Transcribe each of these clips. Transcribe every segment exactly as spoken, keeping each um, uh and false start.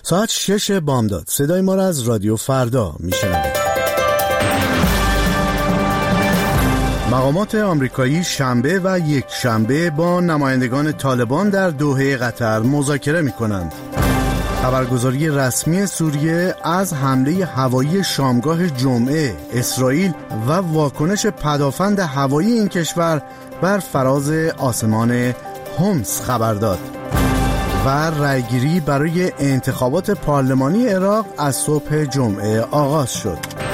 ساعت شش بامداد صدای ما را از رادیو فردا میشنوید. مقامات آمریکایی شنبه و یک شنبه با نمایندگان طالبان در دوحه قطر مذاکره می‌کنند. خبرگزاری رسمی سوریه از حمله هوایی شامگاه جمعه اسرائیل و واکنش پدافند هوایی این کشور بر فراز آسمان حمص خبر داد. و رأیگیری برای انتخابات پارلمانی عراق از صبح جمعه آغاز شد.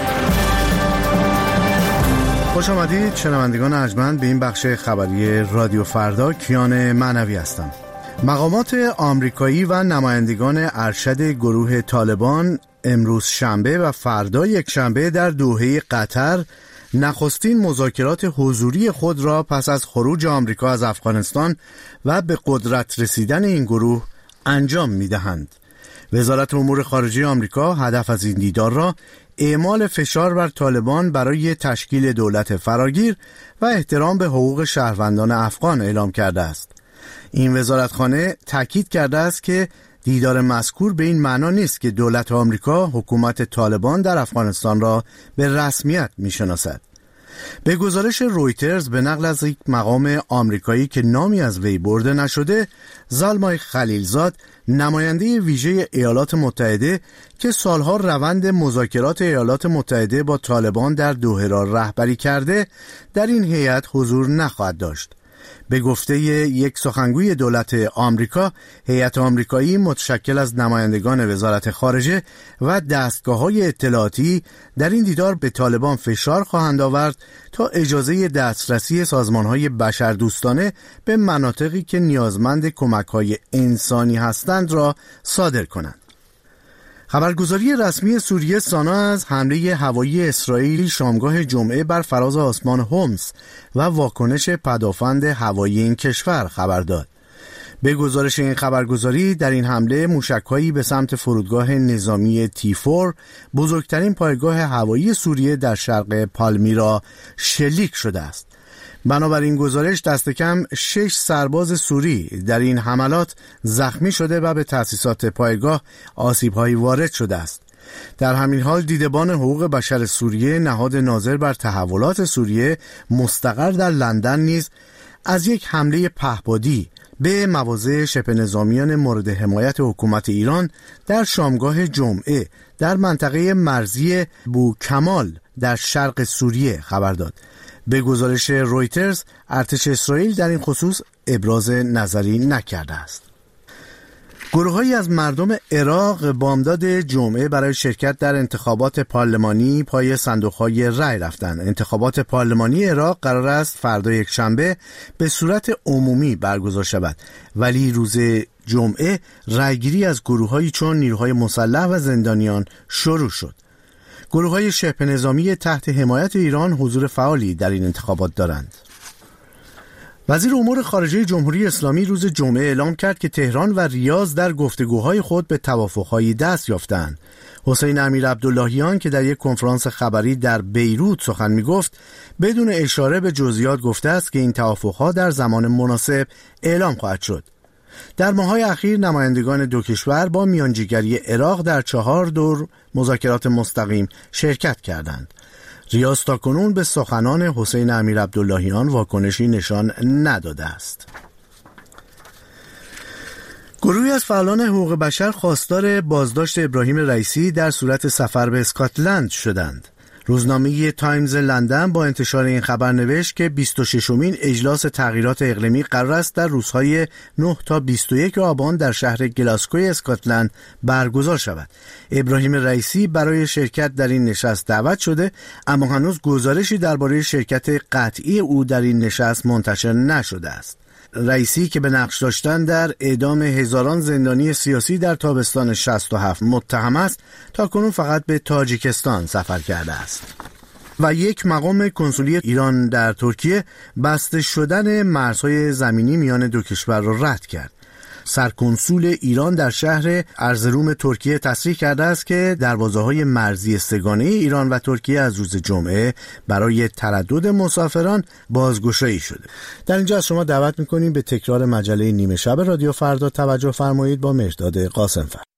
خوش آمدید شنوندگان ارجمند به این بخش خبری رادیو فردا. کیان معنوی هستم. مقامات آمریکایی و نمایندگان ارشد گروه طالبان امروز شنبه و فردا یک شنبه در دوحه قطر نخستین مذاکرات حضوری خود را پس از خروج آمریکا از افغانستان و به قدرت رسیدن این گروه انجام می‌دهند. وزارت امور خارجه آمریکا هدف از این دیدار را اعمال فشار بر طالبان برای تشکیل دولت فراگیر و احترام به حقوق شهروندان افغان اعلام کرده است. این وزارتخانه تاکید کرده است که دیدار مذکور به این معنا نیست که دولت آمریکا حکومت طالبان در افغانستان را به رسمیت می‌شناسد. به گزارش رویترز به نقل از یک مقام آمریکایی که نامی از وی برده نشده، زلمای خلیلزاد نماینده ویژه ایالات متحده که سالها روند مذاکرات ایالات متحده با طالبان در دوحه را رهبری کرده، در این هیئت حضور نخواهد داشت. به گفته یک سخنگوی دولت آمریکا، هیئت آمریکایی متشکل از نمایندگان وزارت خارجه و دستگاه‌های اطلاعاتی در این دیدار به طالبان فشار خواهند آورد تا اجازه دسترسی سازمان‌های بشردوستانه به مناطقی که نیازمند کمک‌های انسانی هستند را صادر کنند. خبرگزاری رسمی سوریه سانا از حمله هوایی اسرائیل شامگاه جمعه بر فراز آسمان حمص و واکنش پدافند هوایی این کشور خبر داد. به گزارش این خبرگزاری در این حمله موشک‌هایی به سمت فرودگاه نظامی تی فور، بزرگترین پایگاه هوایی سوریه در شرق پالمیرا، شلیک شده است. بنابراین گزارش دست کم شش سرباز سوری در این حملات زخمی شده و به تأسیسات پایگاه آسیب‌هایی وارد شده است. در همین حال دیدبان حقوق بشر سوریه، نهاد ناظر بر تحولات سوریه مستقر در لندن نیز از یک حمله پهپادی به مواضع شبه نظامیان مورد حمایت حکومت ایران در شامگاه جمعه در منطقه مرزی بوکمال در شرق سوریه خبر داد. به گزارش رویترز ارتش اسرائیل در این خصوص ابراز نظری نکرده است. گروه‌هایی از مردم عراق بامداد جمعه برای شرکت در انتخابات پارلمانی پای صندوق‌های رای رفتند. انتخابات پارلمانی عراق قرار است فردا یک شنبه به صورت عمومی برگزار شود، ولی روز جمعه رایگیری از گروه‌هایی چون نیروهای مسلح و زندانیان شروع شد. گروه‌های شبه نظامی تحت حمایت ایران حضور فعالی در این انتخابات دارند. وزیر امور خارجه جمهوری اسلامی روز جمعه اعلام کرد که تهران و ریاض در گفتگوهای خود به توافق‌هایی دست یافتند. حسین امیرعبداللهیان که در یک کنفرانس خبری در بیروت سخن می‌گفت، بدون اشاره به جزئیات گفته است که این توافق‌ها در زمان مناسب اعلام خواهد شد. در ماه‌های اخیر نمایندگان دو کشور با میانجیگری عراق در چهار دور مذاکرات مستقیم شرکت کردند. ریاض تاکنون به سخنان حسین امیرعبداللهیان واکنشی نشان نداده است. گروهی از فعالان حقوق بشر خواستار بازداشت ابراهیم رئیسی در صورت سفر به اسکاتلند شدند. روزنامه تایمز لندن با انتشار این خبر نوشت که بیست و ششمین اجلاس تغییرات اقلیمی قرار است در روزهای نه تا بیست و یک آبان در شهر گلاسکوی اسکاتلند برگزار شود. ابراهیم رئیسی برای شرکت در این نشست دعوت شده، اما هنوز گزارشی درباره شرکت قطعی او در این نشست منتشر نشده است. رئیسی که به نقش داشتن در اعدام هزاران زندانی سیاسی در تابستان شصت و هفت متهم است، تاکنون فقط به تاجیکستان سفر کرده است. و یک مقام کنسولی ایران در ترکیه بسته شدن مرزهای زمینی میان دو کشور را رد کرد. سرکنسول ایران در شهر ارزروم ترکیه تصریح کرده است که دروازه‌های مرزی سه‌گانه ایران و ترکیه از روز جمعه برای تردد مسافران بازگشایی شده. در اینجا از شما دعوت می‌کنیم به تکرار مجله نیمه شب رادیو فردا توجه فرمایید با مهرداد قاسم‌فر.